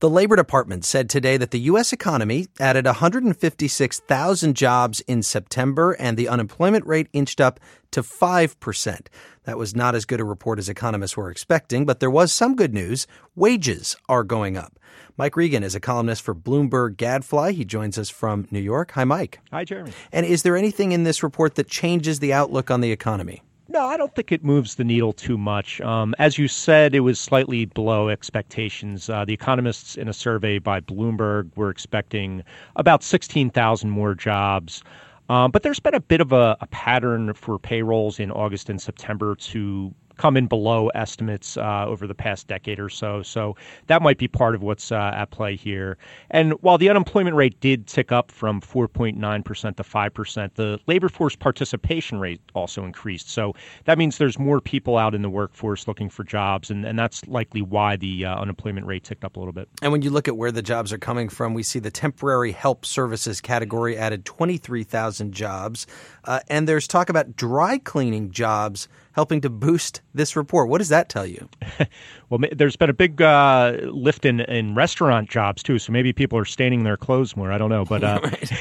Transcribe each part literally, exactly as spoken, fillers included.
The Labor Department said today that the U S economy added one hundred fifty-six thousand jobs in September, and the unemployment rate inched up to five percent. That was not as good a report as economists were expecting, but there was some good news. Wages are going up. Mike Regan is a columnist for Bloomberg Gadfly. He joins us from New York. Hi, Mike. Hi, Jeremy. And is there anything in this report that changes the outlook on the economy? No, I don't think it moves the needle too much. Um, as you said, it was slightly below expectations. Uh, the economists in a survey by Bloomberg were expecting about sixteen thousand more jobs. Um, but there's been a bit of a, a pattern for payrolls in August and September to come in below estimates uh, over the past decade or so. So that might be part of what's uh, at play here. And while the unemployment rate did tick up from four point nine percent to five percent, the labor force participation rate also increased. So that means there's more people out in the workforce looking for jobs, and, and that's likely why the uh, unemployment rate ticked up a little bit. And when you look at where the jobs are coming from, we see the temporary help services category added twenty-three thousand jobs. Uh, and there's talk about dry cleaning jobs helping to boost this report. What does that tell you? Well, there's been a big uh, lift in, in restaurant jobs, too. So maybe people are staining their clothes more. I don't know. But uh,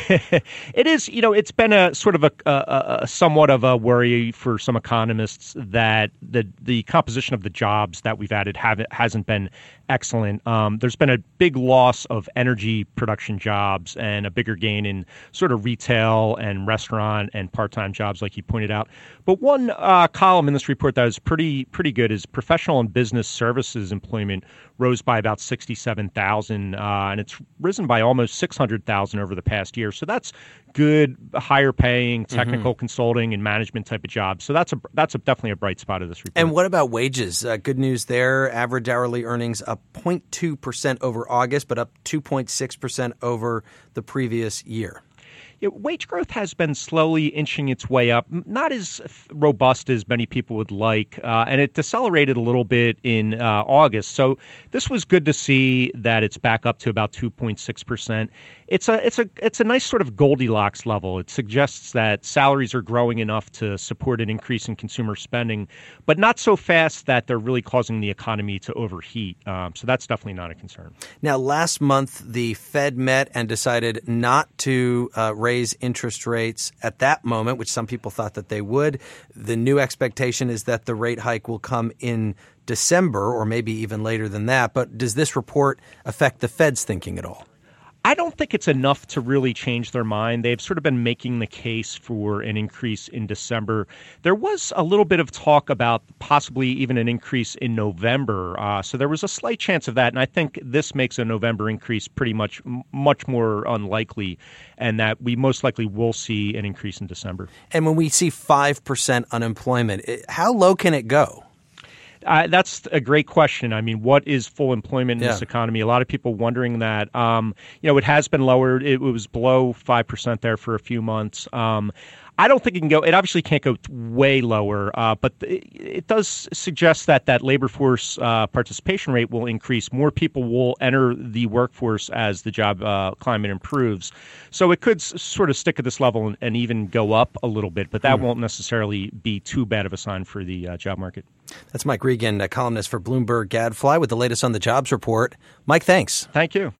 it is, you know, it's been a sort of a, a, a somewhat of a worry for some economists that the, the composition of the jobs that we've added have, hasn't been excellent. Um, there's been a big loss of energy production jobs and a bigger gain in sort of retail and restaurant and part-time jobs, like you pointed out. But one uh, column in this report that is pretty pretty good is professional and business services employment rose by about sixty-seven thousand, uh, and it's risen by almost six hundred thousand over the past year. So that's good, higher paying, technical mm-hmm. consulting and management type of jobs. So that's a that's a, definitely a bright spot of this report. And what about wages? Uh, good news there. Average hourly earnings up zero point two percent over August, but up two point six percent over the previous year. Yeah, wage growth has been slowly inching its way up, not as robust as many people would like, uh, and it decelerated a little bit in uh, August. So this was good to see that it's back up to about two point six percent. It's a it's a it's a nice sort of Goldilocks level. It suggests that salaries are growing enough to support an increase in consumer spending, but not so fast that they're really causing the economy to overheat. Um, so that's definitely not a concern. Now, last month, the Fed met and decided not to uh, raise interest rates at that moment, which some people thought that they would. The new expectation is that the rate hike will come in December or maybe even later than that. But does this report affect the Fed's thinking at all? I don't think it's enough to really change their mind. They've sort of been making the case for an increase in December. There was a little bit of talk about possibly even an increase in November. Uh, so there was a slight chance of that. And I think this makes a November increase pretty much much more unlikely, and that we most likely will see an increase in December. And when we see five percent unemployment, how low can it go? Uh, that's a great question. I mean, what is full employment in yeah. this economy? A lot of people wondering that. Um, you know, it has been lowered. It, it was below five percent there for a few months. Um, I don't think it can go. It obviously can't go way lower, uh, but it, it does suggest that that labor force uh, participation rate will increase. More people will enter the workforce as the job uh, climate improves. So it could s- sort of stick at this level and, and even go up a little bit, but that mm. won't necessarily be too bad of a sign for the uh, job market. That's Mike Regan, a columnist for Bloomberg Gadfly, with the latest on the jobs report. Mike, thanks. Thank you.